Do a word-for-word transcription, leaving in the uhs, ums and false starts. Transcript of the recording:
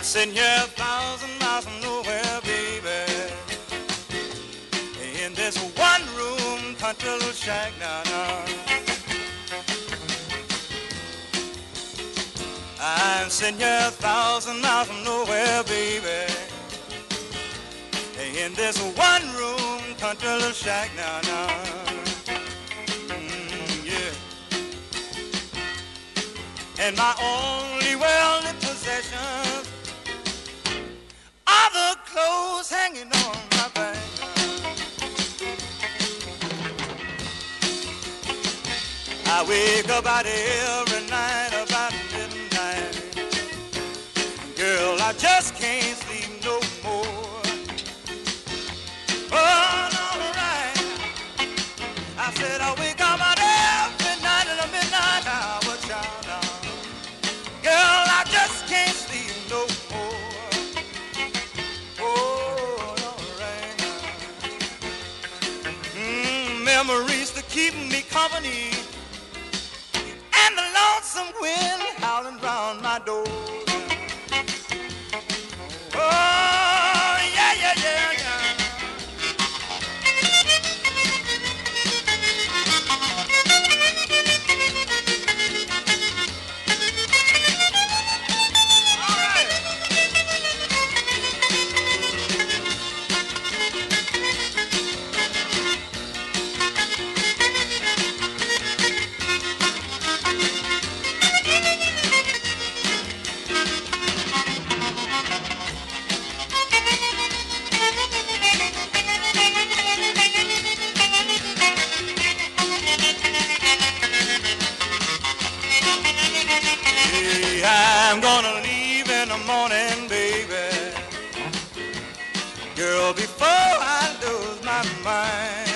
Sitting here a thousand miles from nowhere, baby, in this one room country little shack now, now. I'm sitting here a thousand miles from nowhere, baby, in this one room country little shack now, now. Mm, yeah. And my only worldly possessions are the clothes hanging on my back. I wake up out every night about midnight. Girl, I just can't sleep no more. Oh, all right. I said I wake up out every night at the midnight hour, child. Girl, I just can't sleep no more. Oh, all right. Mm, memories to keep me company, and the lonesome wind howling round my door. Oh, yeah, yeah, yeah, yeah. I'm gonna leave in the morning, baby, girl, before I lose my mind.